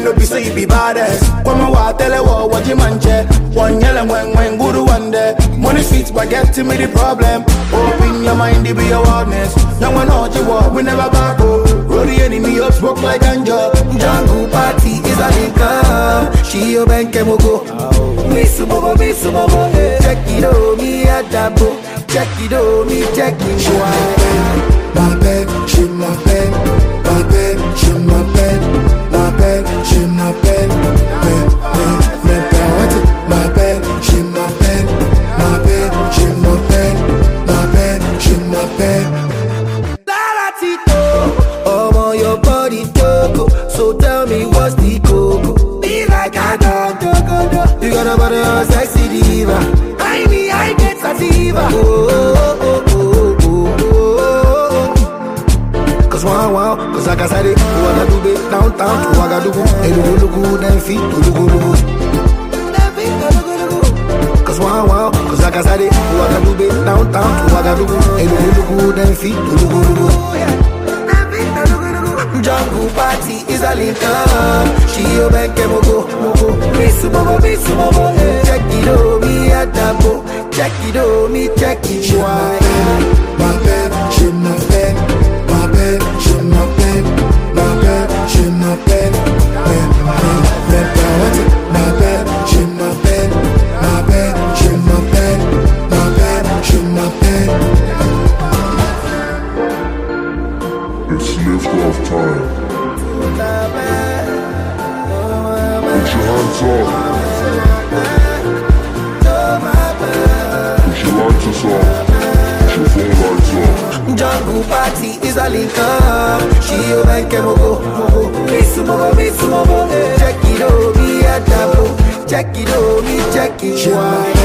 no be say you be badass. Come on, tell her what you manche. One yellow when guru one day. Money sweet, but get to me the problem. Open your mind, it be your wildness. No one knows you walk, we never back up. Roll the enemy up, smoke like ganja. Jungle party is a linker. She your bank and go. Miss Bobo, check it on me at that book. Check it on me, check it. My bed, she my bed. My bed, she my bed. My bed, she my bed. My bed, she my bed. My bed, she my bed. My bed, she my bed. I'm on your body, Coco. So tell me what's the coco? Be like a dog. You got a body of sexy diva. I get sativa. Cause wow, cause I can say it. Wanna do it downtown to Ouagadougou. Hey, look, then feet to look. Cause wow, cause I can say it. Wanna do it downtown to Ouagadougou. Hey, look, then feet to look. Jungle party is a link up. She your bank and go. Miss Bobo. Check it on me at that book. Check it on me, check it. Why? My bed, she my bed. My bed, she my bed. My bed, she my bed. My bed, she my bed. My bed, she my bed. My bed, she my bed. It's lift-off time. Put your hands up. Put your lights up. Put your phone lights up. Jungle party is a link up. She your bank and go. Miss Bobo. Check it on me at that book. Check it on me, check it.